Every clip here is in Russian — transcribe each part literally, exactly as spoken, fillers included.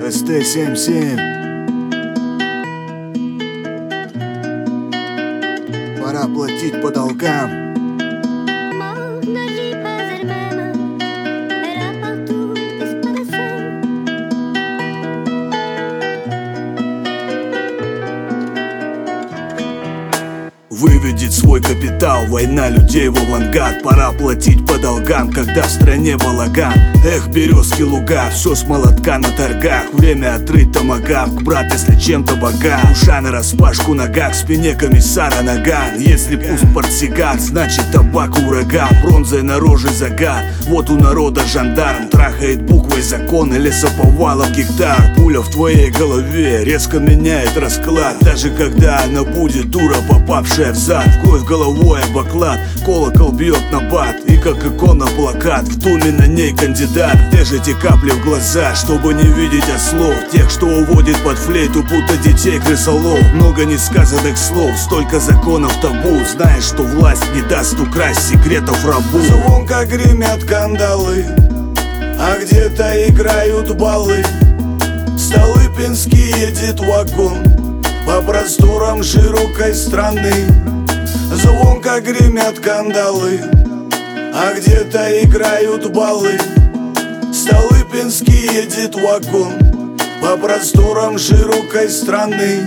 эс тэ семь семь. Пора платить по долгам. Выведет свой капитал, война людей в авангард. Пора платить по долгам, когда в стране балаган. Эх, березки, луга, все с молотка на торгах. Время отрыть томагавк, брат, если чем-то богат. Душа нараспашку нога, к спине комиссара наган. Если пуст портсигар, значит табак ураган. Бронзой на роже загад, вот у народа жандарм. Трахает буквой закон или лесоповалов гектар. Пуля в твоей голове резко меняет расклад. Даже когда она будет дура, попавшая в зад. Кровь головой об оклад, колокол бьет на бат. И как икона плакат, в думе на ней кандидат. Где же эти капли в глаза, чтобы не видеть ослов? Тех, что уводит под флейту, будто детей крысолов. Много несказанных слов, столько законов табу. Знаешь, что власть не даст украсть секретов рабу. Звонко гремят кандалы, а где-то играют балы. Столыпинский едет вагон по просторам широкой страны. Звонко гремят кандалы, а где-то играют балы. Столыпинский едет вагон по просторам широкой страны.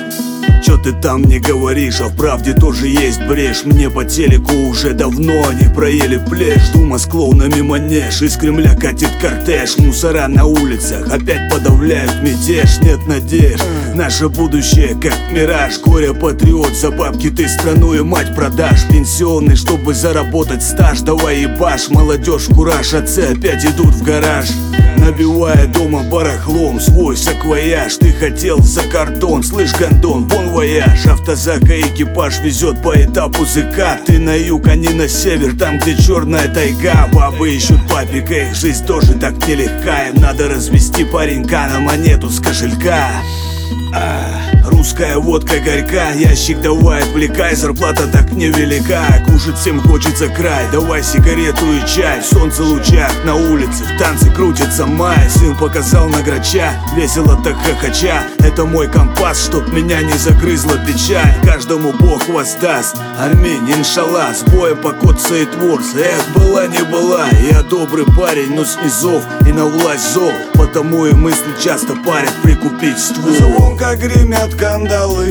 Чё ты там не говоришь, а в правде тоже есть брешь. Мне по телеку уже давно они проели плешь. Дума с клоунами манеж, из Кремля катит кортеж. Мусора на улицах опять подавляют мятеж. Нет надежд, наше будущее как мираж. Горе-патриот, за бабки ты страну и мать продашь. Пенсионный, чтобы заработать стаж, давай ебашь. Молодежь, кураж, отцы опять идут в гараж, набивая дома барахлом свой саквояж. Ты хотел за кордон, слышь, гондон, бон вояж. Автозак и экипаж везет по этапу ЗК. Ты на юг, а не на север, там где черная тайга. Бабы ищут папика, их жизнь тоже так нелегка. Им надо развести паренька на монету с кошелька. А, русская водка горька, ящик давай отвлекай, зарплата так невелика. Кушать всем хочется край, давай сигарету и чай. В солнце лучах на улице, в танце крутится май. Сын показал на грача, весело так хохоча. Это мой компас, чтоб меня не загрызла печаль. Каждому Бог воздаст, аминь, иншаллах. С боем покоцает ворс, эх, была не была. Я добрый парень, но снизов и на власть зол. Потому и мысли часто парят прикупить ствол. Звонко гремят кандалы,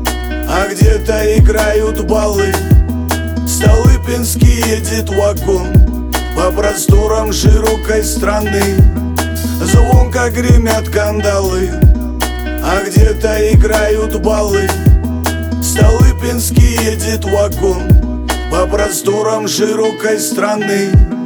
а где-то играют балы. Столыпинский едет вагон по просторам широкой страны. Звонко гремят кандалы, а где-то играют балы. Столыпинский едет вагон по просторам широкой страны.